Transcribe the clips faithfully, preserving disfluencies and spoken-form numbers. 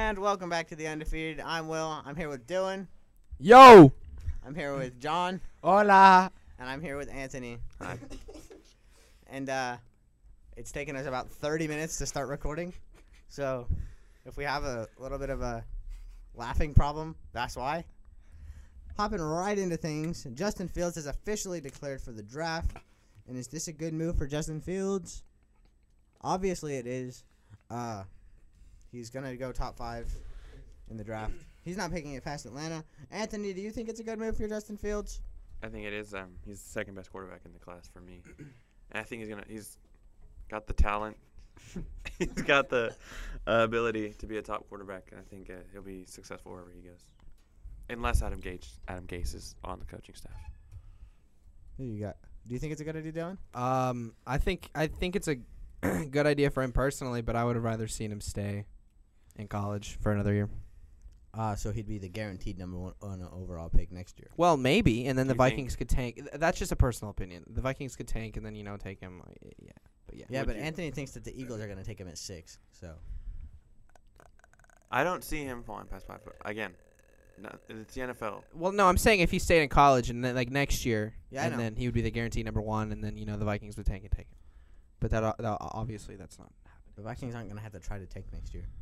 And welcome back to the Undefeated. I'm Will. I'm here with Dylan. Yo! I'm here with John. Hola! And I'm here with Anthony. Hi. And uh, it's taken us about thirty minutes to start recording. So if we have a little bit of a laughing problem, that's why. Hopping right into things, Justin Fields is officially declared for the draft. And is this a good move for Justin Fields? Obviously it is. Uh, he's going to go top five in the draft. He's not picking it past Atlanta. Anthony, do you think it's a good move for Justin Fields? I think it is. Um, he's the second best quarterback in the class for me, and I think he's gonna. He's got the talent. He's got the uh, ability to be a top quarterback, and I think uh, he'll be successful wherever he goes. Unless Adam Gase, Adam Gase is on the coaching staff. Who you got? Do you think it's a good idea, Dylan? Um, I think I think it's a good idea for him personally, but I would have rather seen him stay in college for another year. Uh, so he'd be the guaranteed number one on overall pick next year. Well, maybe, and then Do the you Vikings think- could tank. Th- That's just a personal opinion. The Vikings could tank, and then you know take him. uh, Yeah, but yeah. Yeah, Would but you- Anthony thinks that the Eagles are going to take him at six. So I don't see him falling past five foot again. No, it's the N F L. Well, no, I'm saying if he stayed in college and then like next year, Yeah, I and know. then he would be the guaranteed number one, and then you know the Vikings would tank and take him. But that, o- that obviously that's not happening. the Vikings aren't going to have to try to take next year.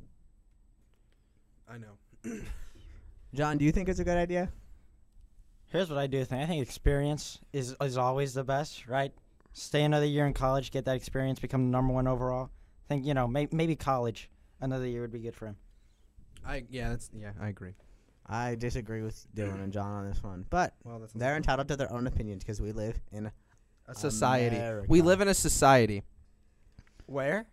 I know. John, do you think it's a good idea? Here's what I do think. I think experience is is always the best, right? Stay another year in college, get that experience, become the number one overall. I think, you know, may, maybe college another year would be good for him. I yeah, that's yeah, I agree. I disagree with Dylan and John on this one, but Well, that's they're entitled to their own opinions because we live in a society. America. We live in a society. Where?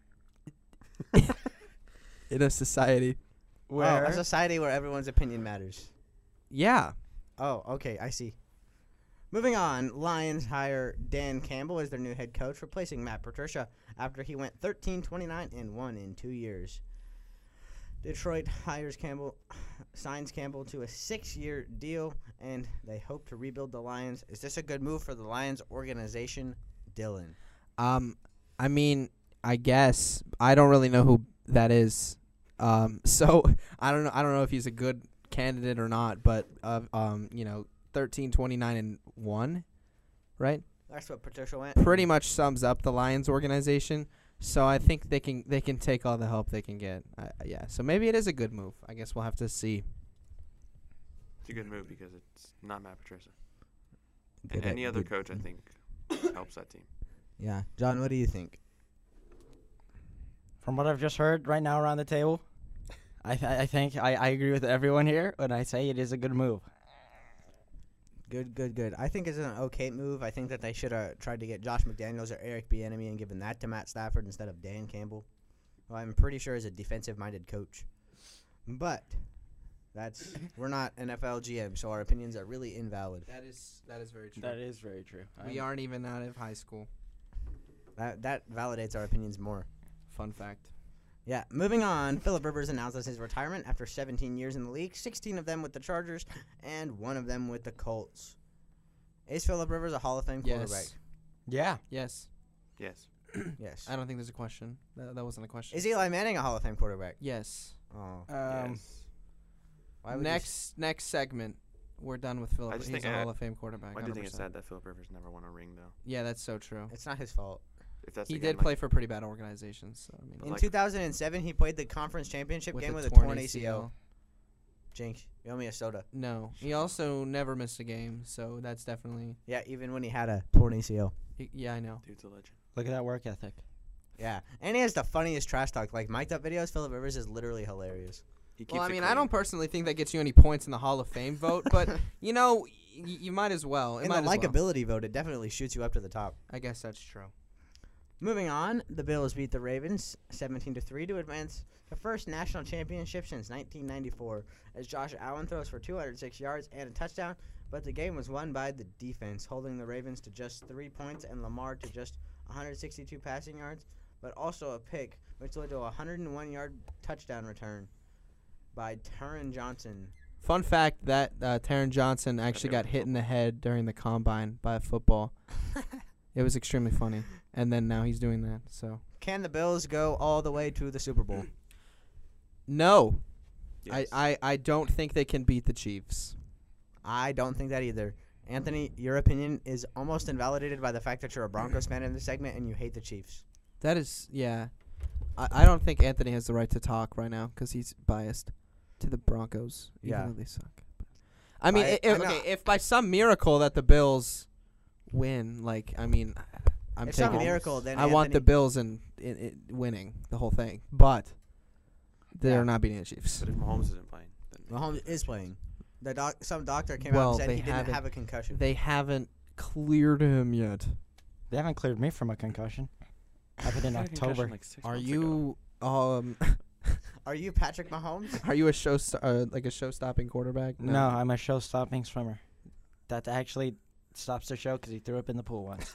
In a society. oh, a society where everyone's opinion matters. Yeah. Oh, okay, I see. Moving on, Lions hire Dan Campbell as their new head coach, replacing Matt Patricia after he went thirteen, twenty-nine, and one in two years. Detroit hires Campbell, signs Campbell to a six-year deal, and they hope to rebuild the Lions. Is this a good move for the Lions organization, Dylan? Um, I mean, I guess I don't really know who that is. Um, so I don't know. I don't know if he's a good candidate or not. But uh, um, you know, thirteen, twenty-nine, and one, right? That's what Patricia went. Pretty much sums up the Lions organization. So I think they can they can take all the help they can get. Uh, yeah. So maybe it is a good move. I guess we'll have to see. It's a good move because it's not Matt Patricia. Good And any at- other good- coach, I think, helps that team. Yeah, John, what do you think? From what I've just heard right now around the table, I th- I think I, I agree with everyone here when I say it is a good move. Good, good, good. I think it's an okay move. I think that they should have tried to get Josh McDaniels or Eric Bieniemy and given that to Matt Stafford instead of Dan Campbell, who I'm pretty sure is a defensive-minded coach. But that's we're not N F L G M, so our opinions are really invalid. That is that is very true. That is very true. We aren't even out of high school. That that validates our opinions more. Fun fact. Yeah, moving on. Philip Rivers announces his retirement after seventeen years in the league, sixteen of them with the Chargers and one of them with the Colts. Is Philip Rivers a Hall of Fame quarterback? Yes. Yeah. Yes. Yes. Yes. I don't think there's a question. That, that wasn't a question. Is Eli Manning a Hall of Fame quarterback? Yes. Oh. Um, yes. Why would you s- Next next segment, we're done with Philip. I just He's think, a uh, Hall of Fame quarterback. I do think it's one hundred percent. sad that Philip Rivers never won a ring, though. Yeah, that's so true. It's not his fault. If that's He again, did like, play for pretty bad organizations. So, I mean, In Like- two thousand seven, he played the conference championship game a with a torn A C L. Jinx, you owe me a soda. No, he also never missed a game, so that's definitely. Yeah, even when he had a torn A C L. he- Yeah, I know. dude's a legend. look at that work ethic. Yeah, and he has the funniest trash talk. Like mic'd up videos, Philip Rivers is literally hilarious. He keeps Well, I it mean, I clean. don't personally think that gets you any points in the Hall of Fame vote, but you know, y- you might as well. It In might the as well. likability vote, it definitely shoots you up to the top. I guess that's true. Moving on, the Bills beat the Ravens seventeen to three to advance the first national championship since nineteen ninety-four. As Josh Allen throws for two hundred six yards and a touchdown, but the game was won by the defense, holding the Ravens to just three points and Lamar to just one hundred sixty-two passing yards, but also a pick, which led to a one hundred one yard touchdown return by Taron Johnson. Fun fact that uh, Taron Johnson actually got hit in the head during the combine by a football. It was extremely funny, and then now he's doing that. So Can the Bills go all the way to the Super Bowl? no, Yes. I, I, I don't think they can beat the Chiefs. I don't think that either. Anthony, your opinion is almost invalidated by the fact that you're a Broncos fan in this segment and you hate the Chiefs. That is, yeah. I, I don't think Anthony has the right to talk right now because he's biased to the Broncos, even Yeah. though they suck. I mean, I- i- if, I know- okay, if by some miracle that the Bills win, like, I mean, I'm It's not a taking. miracle. Then I want the Anthony- Bills in, in, in winning the whole thing, but they're Yeah. not beating the Chiefs. But if Mahomes isn't playing, then Mahomes is playing. The doc, some doctor came out Well, and said they he didn't haven't- have a concussion. They haven't cleared him yet. They haven't cleared me from a concussion. Happened in He had a concussion October. like six Are months ago. you um Are you Patrick Mahomes? are you a show st- uh, like a show stopping quarterback? No, I'm a show-stopping swimmer. That actually stops the show because he threw up in the pool once.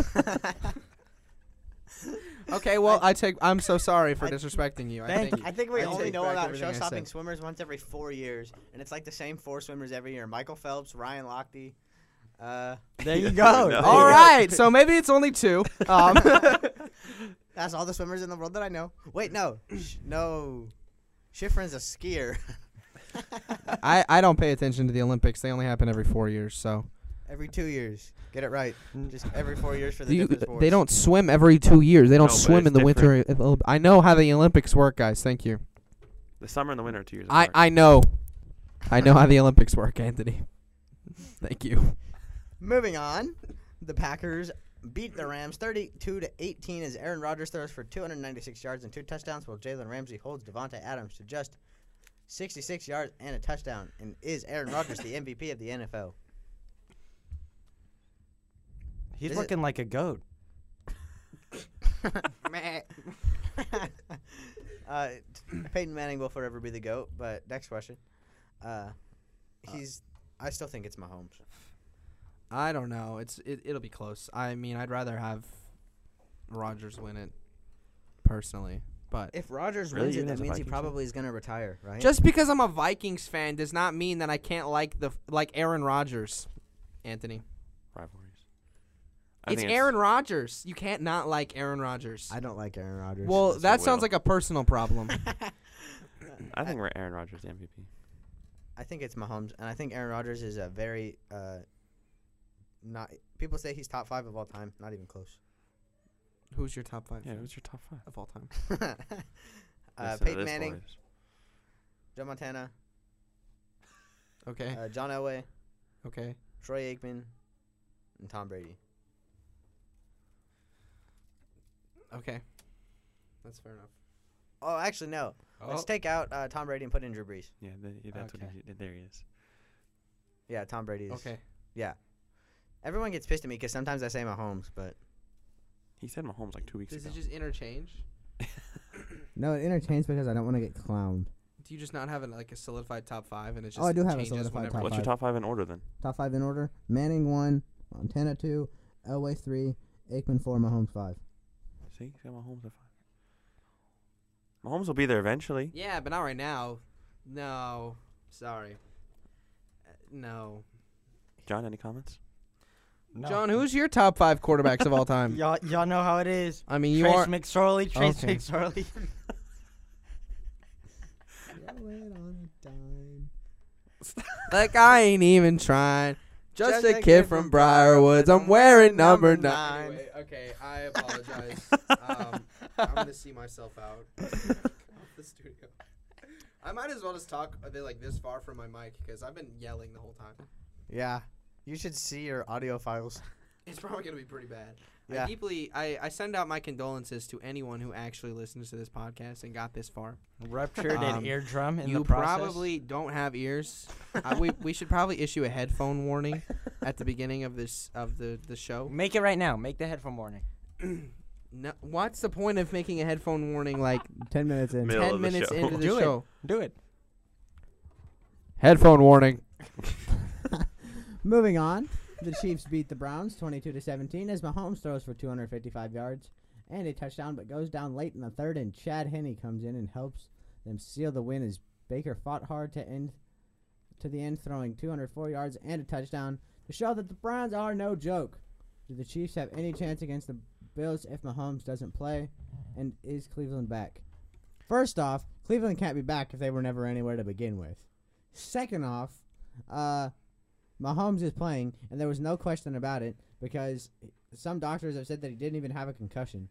Okay, well, I- I, take. I'm so sorry for I- disrespecting you. I Thank think I think we I only take know back about everything I show-stopping said. swimmers once every four years, and it's like the same four swimmers every year. Michael Phelps, Ryan Lochte. Uh, There you You go. know. All right, so maybe it's only two. Um, that's all the swimmers in the world that I know. Wait, no, Sh- no, Schifrin's a skier. I I don't pay attention to the Olympics. They only happen every four years. So Every two years, get it right. Just every four years for the Do you, different sports. they don't swim every two years. They don't No, but swim it's in the winter. different. of Olymp- I know how the Olympics work, guys. Thank you. The summer and the winter are two years I apart. I know, I know how the Olympics work, Anthony. Thank you. Moving on, the Packers beat the Rams thirty-two to eighteen as Aaron Rodgers throws for two hundred ninety-six yards and two touchdowns, while Jalen Ramsey holds Devontae Adams to just sixty-six yards and a touchdown, and is Aaron Rodgers the M V P of the N F L? He's Is it- looking like a goat. uh, Peyton Manning will forever be the GOAT, but next question. Uh, he's. I still think it's Mahomes. I don't know. It's it, it'll be close. I mean, I'd rather have Rodgers win it personally, but If Rodgers Really? wins it, Even that as a means he Vikings fan? probably is going to retire, right? just because I'm a Vikings fan does not mean that I can't like the like Aaron Rodgers, Anthony. Rivalries. I It's think Aaron Rodgers. You can't not like Aaron Rodgers. I don't like Aaron Rodgers. Well, Yes, you that sounds will. like a personal problem. I think we're Aaron Rodgers the M V P. I think it's Mahomes, and I think Aaron Rodgers is a very uh, not. People say he's top five of all time. Not even close. Who's your top five Yeah, fan who's your top five? of all time? uh, Listen to Peyton this, Manning, boys. Joe Montana, Okay. uh, John Elway, Okay. Troy Aikman, and Tom Brady. Okay. That's fair enough. Oh, actually, no. Let's Oh. take out uh, Tom Brady and put in Drew Brees. Yeah, the, yeah that's Okay. what he did. There he is. Yeah, Tom Brady is. Okay. Yeah. Everyone gets pissed at me because sometimes I say Mahomes, but He said Mahomes like two weeks Does ago. it just interchange? No, it entertains because I don't want to get clowned. Do you just not have a, like a solidified top five and it just Oh, I do have a changes solidified whenever top you- What's your five. top five in order then? Top five in order: Manning one, Montana two, Elway three, Aikman four, Mahomes five. See, he's got Mahomes at five. Mahomes will be there eventually. Yeah, but not right now. No. Sorry. Uh, no. John, any comments? No. John, who's your top five quarterbacks of all time? Y'all, y'all know how it is. I mean, you Trace are. McSorley, Trace Okay. McSorley. That guy ain't even trying. Just, Just a kid from Briarwoods. I'm wearing number nine. Anyway, okay, I apologize. um, I'm gonna see myself out off the studio. I might as well just talk uh, like this far from my mic because I've been yelling the whole time. yeah. You should see your audio files. It's probably gonna be pretty bad. Yeah. I deeply, I, I send out my condolences to anyone who actually listens to this podcast and got this far. Ruptured Um, an eardrum in you the process. probably don't have ears. uh, we we should probably issue a headphone warning at the beginning of this of the the show. Make it right now. Make the headphone warning. No, what's the point of making a headphone warning like Ten minutes in. Middle ten of the minutes show. into the Do it. show? Do it. Headphone warning. Moving on, the Chiefs beat the Browns twenty-two to seventeen as Mahomes throws for two hundred fifty-five yards and a touchdown, but goes down late in the third, and Chad Henne comes in and helps them seal the win as Baker fought hard to end to the end, throwing two hundred four yards and a touchdown to show that the Browns are no joke. Do the Chiefs have any chance against the Bills if Mahomes doesn't play? And is Cleveland back? First off, Cleveland can't be back if they were never anywhere to begin with. Second off, uh, Mahomes is playing, and there was no question about it because some doctors have said that he didn't even have a concussion.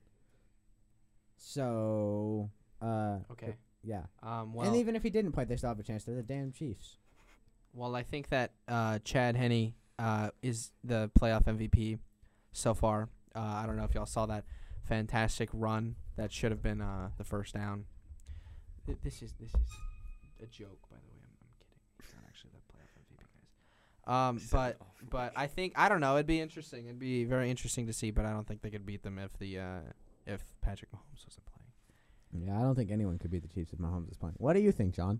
So, uh, Okay. yeah. Um, well, and even if he didn't play, they still have a chance. They're the damn Chiefs. well, I think that uh, Chad Henne uh, is the playoff M V P so far. Uh, I don't know if y'all saw that fantastic run that should have been uh, the first down. Th- This is this is a joke, by the way. I'm, I'm kidding. It's not actually the playoff M V P, guys. Um, Set but it off. but I think I don't know. It'd be interesting. It'd be very interesting to see. But I don't think they could beat them if the uh, if Patrick Mahomes wasn't playing. Yeah, I don't think anyone could beat the Chiefs if Mahomes is playing. What do you think, John?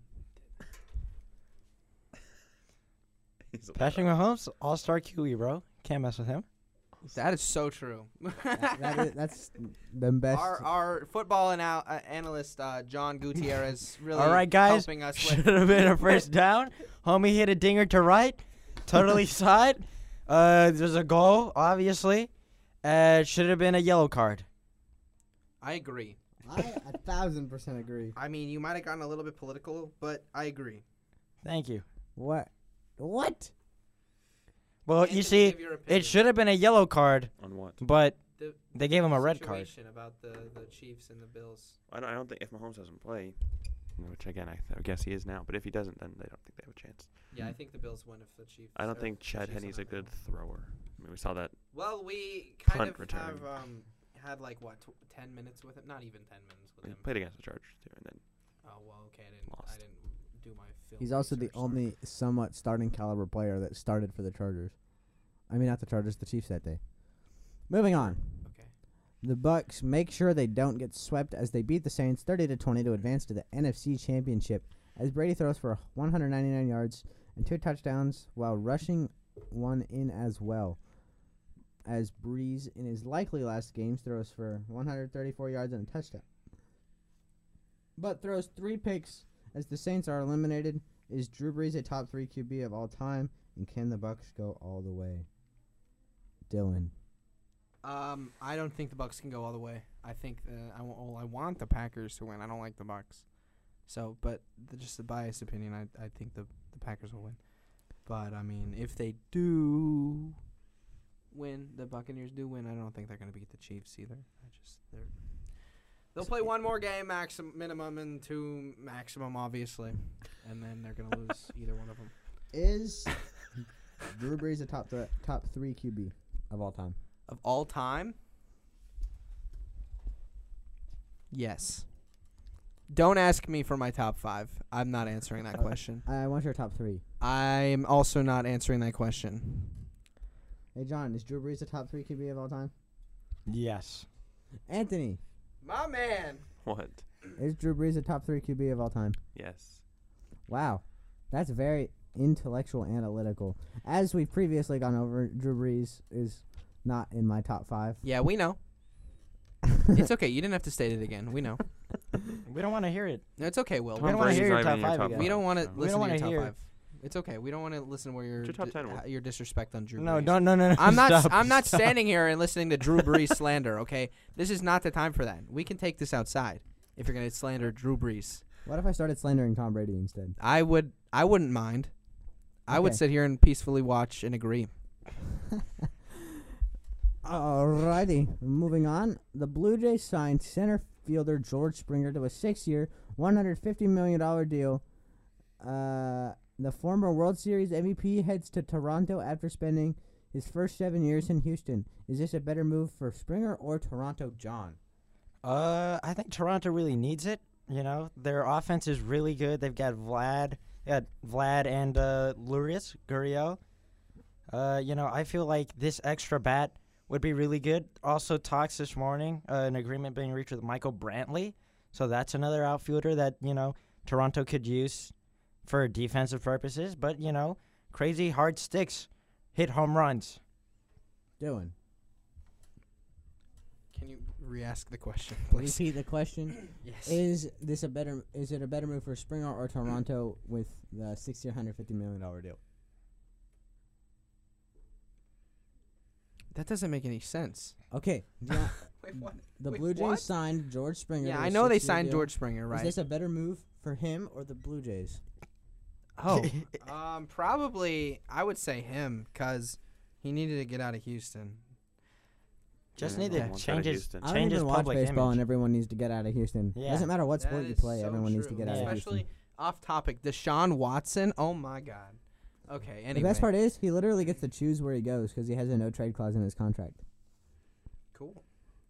He's a Patrick Mahomes, all-star Q E, bro. Can't mess with him. That is so true. that, that is, that's the best. Our our football anal- uh, analyst uh, John Gutierrez really All right, guys. helping us Should with. have been a first down. Homie hit a dinger to right. Totally side. Uh, there's a goal, obviously. Uh, should have been a yellow card. I agree. I a thousand percent agree. I mean, you might have gotten a little bit political, but I agree. Thank you. What? What? Well, Anthony, you see, give your opinion. it should have been a yellow card, On what? but The they gave him a red card. situation about the, the Chiefs and the Bills. I don't, I don't think if Mahomes doesn't play, which again I, th- I guess he is now, but if he doesn't, then they don't think they have a chance. Yeah, I think the Bills win if the Chiefs. I don't or think the Chad Chiefs Henne's don't a good have thrower. I mean, we saw that. it. Well, we kind punt of return. have um had like what tw- ten minutes with him? Not even ten minutes with He him. played against the Chargers too, and then Oh well, okay, I didn't. I Lost. didn't do my film. He's also the research, sorry. only somewhat starting caliber player that started for the Chargers. I mean, not the Chargers, the Chiefs that day. Moving on. Okay. The Bucks make sure they don't get swept as they beat the Saints thirty to twenty to advance to the N F C Championship. As Brady throws for one hundred ninety-nine yards and two touchdowns while rushing one in as well. As Breeze in his likely last games throws for one hundred thirty-four yards and a touchdown. But throws three picks as the Saints are eliminated. Is Drew Brees a top three Q B of all time? And can the Bucks go all the way? Dylan. Um, I don't think the Bucks can go all the way. I think uh, I, w- well, I want the Packers to win. I don't like the Bucks. So, but the, just a biased opinion, I I think the the Packers will win. But I mean, if they do win, the Buccaneers do win. I don't think they're going to beat the Chiefs either. I just they're they'll play one more game, maximum minimum, and two maximum, obviously, and then they're going to lose either one of them. Is Drew Brees a top th- top three Q B of all time? Of all time? Yes. Don't ask me for my top five. I'm not answering that question. I want your top three. I'm also not answering that question. Hey, John, is Drew Brees a top three Q B of all time? Yes. Anthony, My man. what? is Drew Brees a top three Q B of all time? Yes. Wow. That's very intellectual analytical. As we've previously gone over, Drew Brees is not in my top five. Yeah, we know. It's okay. You didn't have to state it again. We know. We don't want to hear it. No, it's okay, Will. We Tom don't wanna Brady's hear your not even top in five again. We don't want to so. We listen don't to your wanna top hear- five. It's okay. We don't want to listen where your What's your top di- ten, Will? h- your disrespect on Drew No, Brees. don't, no, no, no. I'm not. Stop, I'm not stop. standing here and listening to Drew Brees slander. Okay, this is not the time for that. We can take this outside if you're gonna slander Drew Brees. What if I started slandering Tom Brady instead? I would. I wouldn't mind. I would Okay. sit here and peacefully watch and agree. Alrighty, moving on. The Blue Jays signed center fielder George Springer to a six-year, one hundred fifty million dollars deal. Uh, the former World Series M V P heads to Toronto after spending his first seven years in Houston. Is this a better move for Springer or Toronto, John? Uh, I think Toronto really needs it. You know, their offense is really good. They've got Vlad, they got Vlad and uh, Lourdes Gurriel. Uh, you know, I feel like this extra bat would be really good. Also, talks this morning, uh, an agreement being reached with Michael Brantley. So that's another outfielder that, you know, Toronto could use for defensive purposes. But, you know, crazy hard sticks hit home runs. Dylan, Can you re-ask the question, please? repeat the question. Yes. Is this a better? Is it a better move for Springer or Toronto with the six-year, one hundred fifty million dollars deal? That doesn't make any sense. Okay. Deion- Wait, what? the Wait, Blue Jays what? signed George Springer. Yeah, to a I know they six-year signed deal. George Springer, right? Is this a better move for him or the Blue Jays? Oh, um, probably I would say him because he needed to get out of Houston. Just Yeah, need no to one wants out change of his Houston. I don't change his even watch public baseball, image. and everyone needs to get out of Houston. Yeah. Doesn't matter what That sport you is play, so everyone needs to true. get out of Especially Houston. off topic, Deshaun Watson. Oh my God. Okay. Anyway. The best part is he literally gets to choose where he goes because he has a no trade clause in his contract. Cool.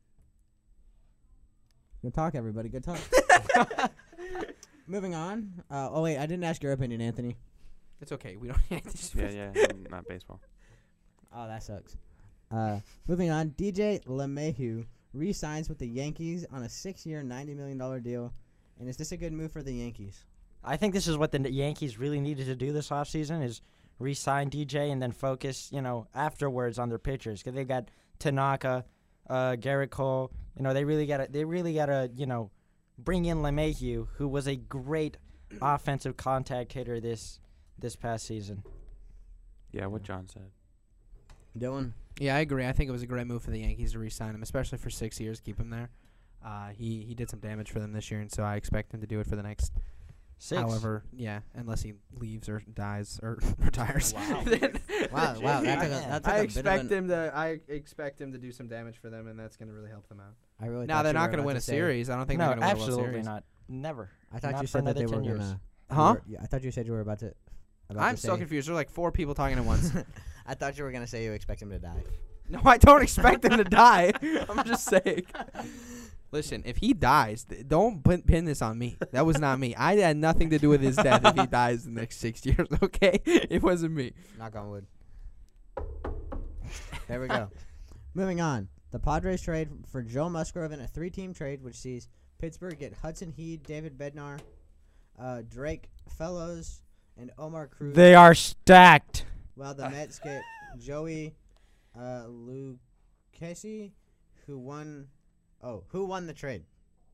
Good talk, everybody. Good talk. Moving on. Uh, oh wait, I didn't ask your opinion, Anthony. It's okay. We don't need to. Yeah, yeah, I'm not baseball. Oh, that sucks. Uh, moving on. D J LeMahieu re-signs with the Yankees on a six-year, ninety million dollar deal. And is this a good move for the Yankees? I think this is what the Yankees really needed to do this offseason is re-sign D J and then focus, you know, afterwards on their pitchers. Because they've got Tanaka, uh, Garrett Cole. You know, they really got to, they really got to, you know, bring in LeMahieu, who was a great offensive contact hitter this this past season. Yeah, what John said. Dylan? Yeah, I agree. I think it was a great move for the Yankees to re-sign him, especially for six years, keep him there. Uh, he he did some damage for them this year, and so I expect him to do it for the next. Six. However, yeah, unless he leaves or dies or retires. Wow. Then- Wow, wow, that took a, that took I a bit of expect an, him to. I expect him to do some damage for them, and that's going to really help them out. I really Now thought they're you not were going to about win a say- series. I don't think No, they're going to win a World absolutely Series. not. Never. I thought Not you for said that they another were ten years. gonna. you Huh? were- yeah, I thought you said you were about to. About I'm to so say- confused. There are like four people talking at once. I thought you were gonna say you expect him to die. No, I don't expect him to die. I'm just saying. Listen, if he dies, th- don't pin, pin this on me. That was not me. I had nothing to do with his death if he dies in the next six years, okay? It wasn't me. Knock on wood. There we go. Moving on. The Padres trade for Joe Musgrove in a three-team trade, which sees Pittsburgh get Hudson Heed, David Bednar, uh, Drake Fellows, and Omar Cruz. They are stacked. While the Mets get Joey uh, Lucchesi, who won. Oh, who won the trade?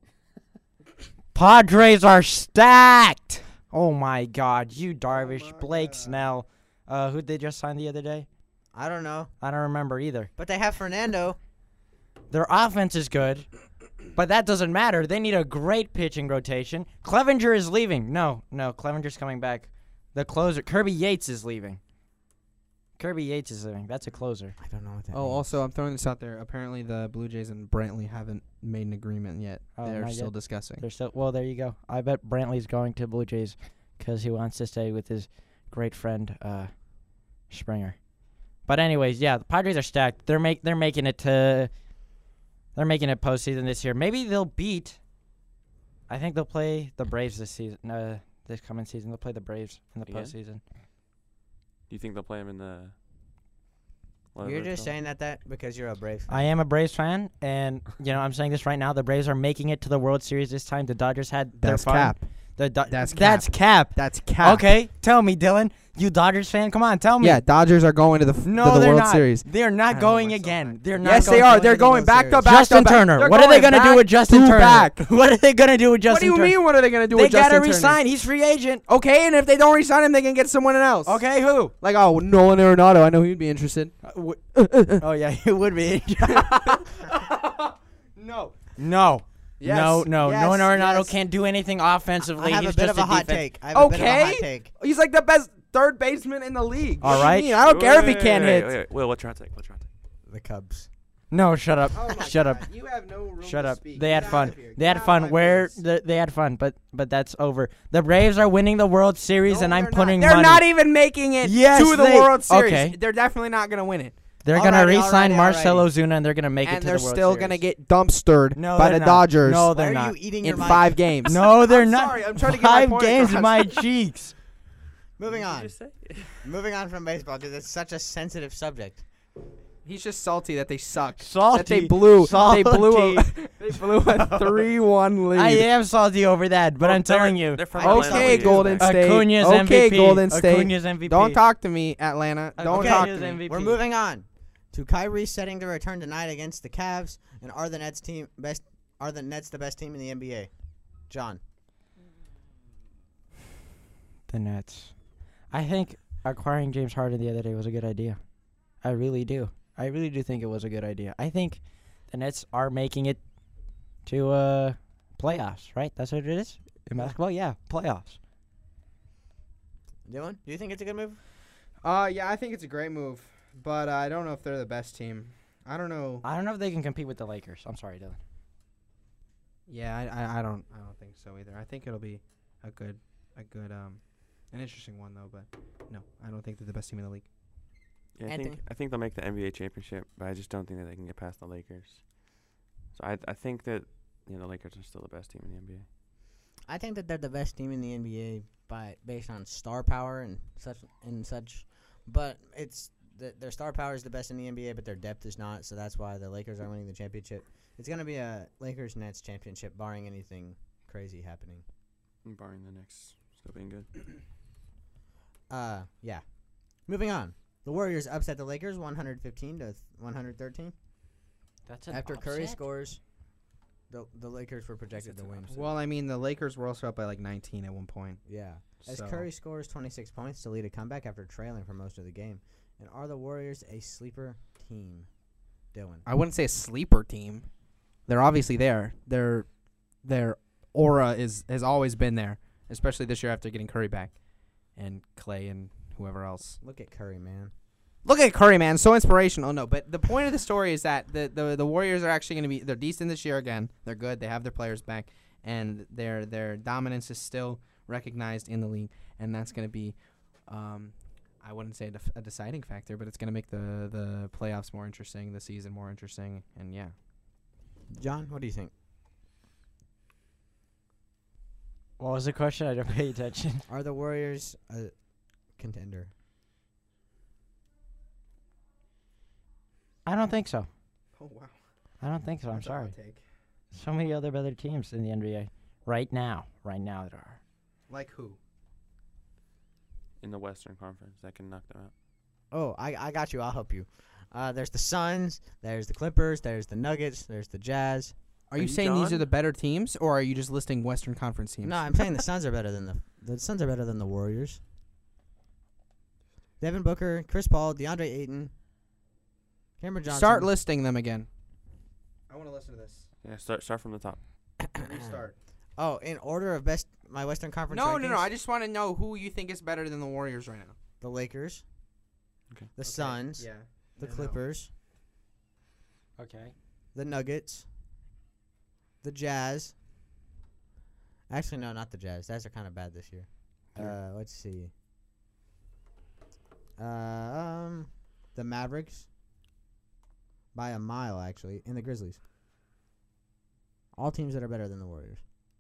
Padres are stacked. Oh my God, you Darvish, my Blake God. Snell. Uh, who'd they just sign the other day? I don't know, I don't remember either. but they have Fernando. Their offense is good, but that doesn't matter. They need a great pitching rotation. Clevenger is leaving. No, no, Clevenger's coming back. The closer, Kirby Yates, is leaving. Kirby Yates is leaving. That's a closer. I don't know what that Oh, means. also, I'm throwing this out there. Apparently, the Blue Jays and Brantley haven't made an agreement yet. Oh, They're not still yet? discussing. They're still well. There you go. I bet Brantley's going to Blue Jays because he wants to stay with his great friend uh, Springer. But anyways, yeah, the Padres are stacked. They're make they're making it to they're making it postseason this year. Maybe they'll beat. I think they'll play the Braves this season. Uh, this coming season, they'll play the Braves in the Again? postseason. Do you think they'll play him in the? whatever You're it's just called? saying that that because you're a Brave fan. I am a Braves fan, and you know I'm saying this right now. The Braves are making it to the World Series this time. The Dodgers had their That's fun. cap. The Do- That's that's cap. That's cap. Okay, tell me, Dylan. You Dodgers fan? Come on, tell me. Yeah, Dodgers are going to the, f- No, to the they're World not. Series. They're not I going hope so again. bad. They're not. Yes, going they are. going They're to the going World back to Series. back Justin to back. Turner. They're What are they going gonna do back with Justin to Turner? back. What are they gonna do with What Justin do you Turner? mean? What are they going to do They with Justin gotta Turner? resign. He's free agent. Okay, and if they don't resign him, they can get someone else. Okay, who? Like, oh, Nolan Arenado. I know he'd be interested. Oh yeah, he would be. No. No. Yes. No, no, Yes, Nolan Arenado yes. can't do anything offensively. I have He's a bit just of a hot defense- take. I have a bit of a hot Okay. take. He's like the best third baseman in the league. All What do you right. mean? I don't Wait, care if he wait, can't wait, hit. Wait, wait, Will, what's your hot take? What's your hot take? The Cubs. No, shut up. Oh my Shut God. up. You have no room Shut to up. speak. They Get had out fun. of here. They Get had out of fun. my Where face. the, they had fun, but but that's over. The Braves are winning the World Series, No, and I'm they're putting not. They're money. not even making it Yes, to the they- World Series. okay. They're definitely not going to win it. They're gonna Alrighty, re-sign alrighty, Marcell alrighty. Ozuna, and they're gonna make it And to they're the World still Series. going to get dumpstered No, by they're the not. Dodgers No, Why they're are not. you eating in your mic? five games. No, they're I'm not. sorry, I'm trying to get my Five point games in across. my cheeks. Moving What on. did you just say? Moving on from baseball because it's such a sensitive subject. He's just salty that they suck. Salty. That they blew. Salty. They blew. A, they blew a three-one lead. I am salty over that, but Well, I'm they're- telling you, they're from I Atlanta. Okay, What do you Golden expect? State. Acuna's okay, M V P. Golden State. Acuna's M V P. Don't talk to me, Atlanta. Don't Okay. talk to Acuna's me. M V P. We're moving on to Kyrie setting to return tonight against the Cavs, and are the Nets team best? Are the Nets the best team in the N B A? John. The Nets. I think acquiring James Harden the other day was a good idea. I really do. I really do think it was a good idea. I think the Nets are making it to uh playoffs, right? That's what it is in basketball. Yeah, playoffs. Dylan, do you think it's a good move? Uh, yeah, I think it's a great move, but uh, I don't know if they're the best team. I don't know. I don't know if they can compete with the Lakers. I'm sorry, Dylan. Yeah, I, I, I don't I don't think so either. I think it'll be a good a good um an interesting one though, but no, I don't think they're the best team in the league. Yeah, I Anthony? think I think they'll make the N B A championship, but I just don't think that they can get past the Lakers. So I I think that you know the Lakers are still the best team in the N B A. I think that they're the best team in the N B A by based on star power and such and such, but it's the, their star power is the best in the N B A, but their depth is not. So that's why the Lakers are winning the championship. It's gonna be a Lakers Nets championship, barring anything crazy happening. Barring the Knicks still being good. Uh, yeah. Moving on, the Warriors upset the Lakers one hundred fifteen to one hundred thirteen. That's After Curry scores, the the Lakers were projected to win. Well, I mean, the Lakers were also up by like nineteen at one point. Yeah. As So- Curry scores twenty-six points to lead a comeback after trailing for most of the game. And are the Warriors a sleeper team? Dylan. I wouldn't say a sleeper team. They're obviously there. Their their aura is has always been there, especially this year after getting Curry back, and Clay and whoever else. Look at Curry, man. Look at Curry, man. So inspirational. No, but the point of the story is that the the, the Warriors are actually going to be they're decent this year again. They're good. They have their players back, and their their dominance is still recognized in the league, and that's going to be, um, I wouldn't say a, def- a deciding factor, but it's going to make the the playoffs more interesting, the season more interesting, and yeah. John, what do you think? What was the question? I didn't pay attention. Are the Warriors a contender? I don't think so. Oh wow. I don't think so. I'm That's a hot sorry. take. So many other better teams in the N B A right now. Right now there are. Like who? In the Western Conference, that can knock them out. Oh, I I got you. I'll help you. Uh, there's the Suns. There's the Clippers. There's the Nuggets. There's the Jazz. Are, Are you you saying these John? are the better teams, or are you just listing Western Conference teams? No, I'm saying the Suns are better than the the Suns are better than the Warriors. Devin Booker, Chris Paul, DeAndre Ayton, Cameron Johnson. Start listing them again. I want to listen to this. Yeah, start start from the top. Restart. Oh, in order of best, my Western Conference. No, no, no. rankings, I just want to know who you think is better than the Warriors right now. the Lakers, Okay. the Suns, Yeah. the I know. Clippers, Okay. the Nuggets, the Jazz. Actually, no, not the Jazz. Jazz are kind of bad this year. Uh, let's see. Uh, um, the Mavericks by a mile, actually, and the Grizzlies. All teams that are better than the Warriors.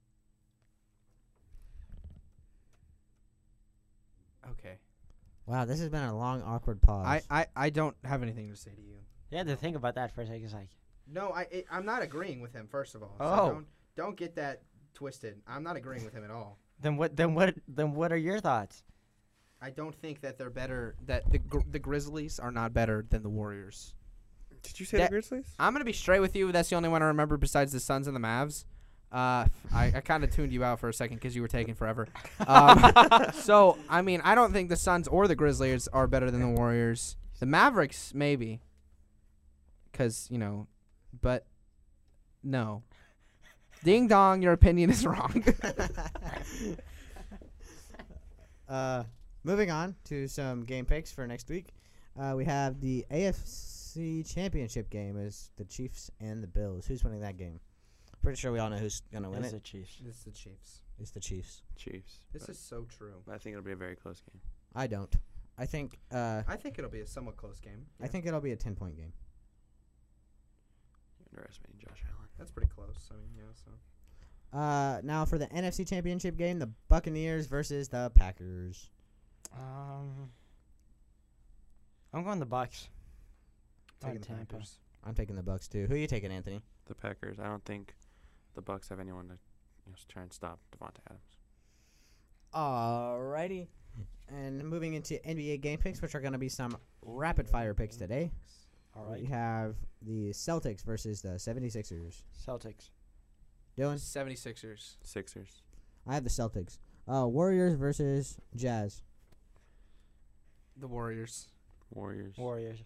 Okay. Wow, this has been a long, awkward pause. I, I, I don't have anything to say to you. You had to think about that for a second. It's like, No, I I- I'm not agreeing with him. First of all, so Oh. don't don't get that twisted. I'm not agreeing with him at all. then what? Then what? Then what are your thoughts? I don't think that they're better. That the Gr- the Grizzlies are not better than the Warriors. Did you say That- the Grizzlies? I'm gonna be straight with you. That's the only one I remember besides the Suns and the Mavs. Uh, I, I kind of tuned you out for a second because you were taking forever. Um, so I mean, I don't think the Suns or the Grizzlies are better than the Warriors. The Mavericks maybe, because you know, but no. Ding dong, your opinion is wrong. uh, moving on to some game picks for next week. Uh, we have the A F C Championship game is the Chiefs and the Bills. Who's winning that game? Pretty sure we all know who's gonna win It's it. the Chiefs. This is the Chiefs. It's the Chiefs. Chiefs. This but, is so true. but I think it'll be a very close game. I don't. I think. Uh, I think it'll be a somewhat close game. I think it'll be a ten point game. You're underestimating Josh Allen. that's pretty close. I mean, yeah. So Uh, now for the N F C Championship game, the Buccaneers versus the Packers. Um, I'm going the Bucks. taking Alright, the Tampa. Packers. I'm taking the Bucks too. Who are you taking, Anthony? The Packers. I don't think the Bucks have anyone to you know, try and stop Devontae Adams. Alrighty. And moving into N B A game picks, which are going to be some rapid fire picks today. All We right. have the Celtics versus the seventy-sixers. Celtics. Dylan? seventy-sixers. Sixers. I have the Celtics. Uh, Warriors versus Jazz. The Warriors. Warriors. Warriors.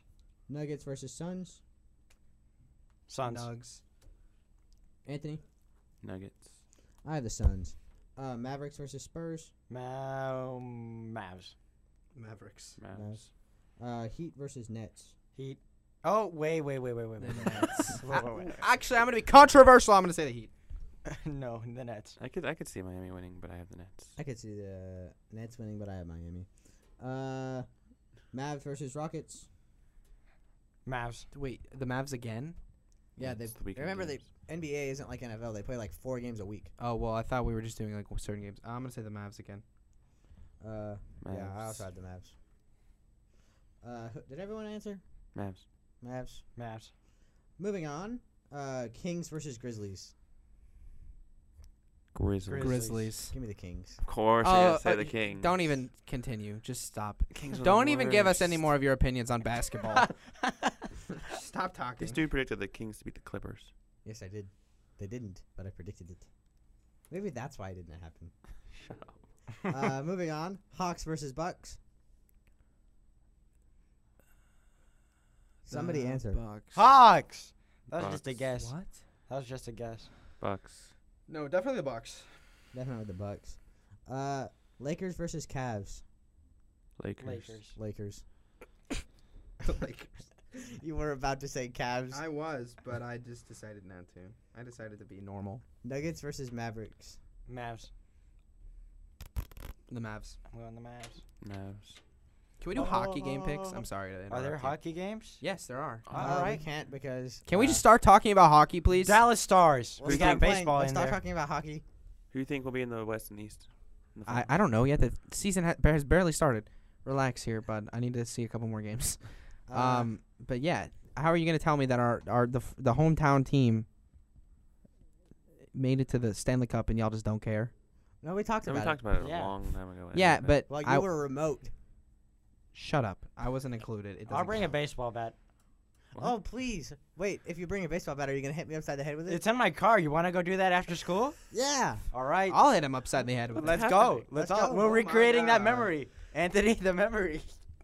Nuggets versus Suns. Suns. Nugs. Anthony. Nuggets. I have the Suns. Uh, Mavericks versus Spurs. Ma- Mavs. Mavericks. Mavs. Uh, Heat versus Nets. Heat. Oh, wait, wait, wait, wait, wait, The wait. Nets. Wait, wait, wait. Actually, I'm gonna be controversial. I'm gonna say the Heat. No, the Nets. I could I could see Miami winning, but I have the Nets. I could see the Nets winning, but I have Miami. Uh, Mavs versus Rockets. Mavs. Wait, the Mavs again? Yeah, they It's the weekend remember they games. N B A isn't like N F L. They play like four games a week. Oh well, I thought we were just doing like certain games. I'm gonna say the Mavs again. Uh, yeah, I also Mavs. had the Mavs. Uh, who- did everyone answer? Mavs. Mavs. Mavs. Moving on. Uh, Kings versus Grizzlies. Grizzlies. Grizzlies. Grizzlies. Give me the Kings. Of course, I Oh, gotta say uh, the Kings. Don't even continue. Just stop. Kings are the Don't even give us any worst. more of your opinions on basketball. Stop talking. This dude predicted the Kings to beat the Clippers. Yes, I did. They didn't, but I predicted it. Maybe that's why it didn't happen. Shut up. uh, moving on. Hawks versus Bucks. Somebody The answer. Bucks. Hawks. That was just a Bucks. guess. What? That was just a guess. Bucks. No, definitely the Bucks. Definitely the Bucks. Uh, Lakers versus Cavs. Lakers. Lakers. Lakers. Lakers. You were about to say Cavs. I was, but I just decided not to. I decided to be normal. Nuggets versus Mavericks. Mavs. The Mavs. I'm going the Mavs. Mavs. Can we do hockey game picks? I'm sorry to interrupt Are there you. hockey games? Yes, there are. Uh, All right. We can't because. Can we uh, just start talking about hockey, please? Dallas Stars. Let's We start got playing- baseball Let's in start there. talking about hockey. Who do you think will be in the West and East? in the I, finals? I don't know yet. The season ha- has barely started. Relax here, bud. I need to see a couple more games. Uh, Um, but yeah, how are you gonna tell me that our our the f- the hometown team made it to the Stanley Cup and y'all just don't care? no, we talked No, we about talked it. about it Yeah. a long time ago. I Yeah, think. but Well, you I were remote. shut up. I wasn't included. It I'll doesn't bring a count. baseball bat. What? Oh, please. Wait, if you bring a baseball bat, are you going to hit me upside the head with it? It's in my car. You want to go do that after school? yeah. All right. I'll hit him upside the head with Let's it. go. happening. Let's, Let's go. go. We're Oh my recreating that God. memory. Anthony, the memory.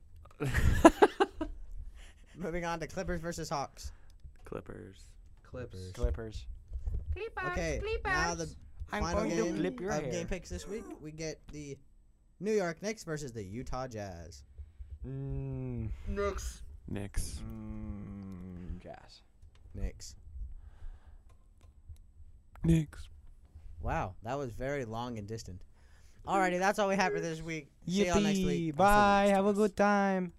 Moving on to Clippers versus Hawks. Clippers. Clips. Clippers. Okay, now the I'm final going to game clip your of hair. game picks this week. We get the New York Knicks versus the Utah Jazz. Mm, Knicks. Knicks. mm, Jazz. Knicks. Knicks. Wow, that was very long and distant. Alrighty, that's all we have for this week. See y'all next week. Yippee. Bye. Have a good time.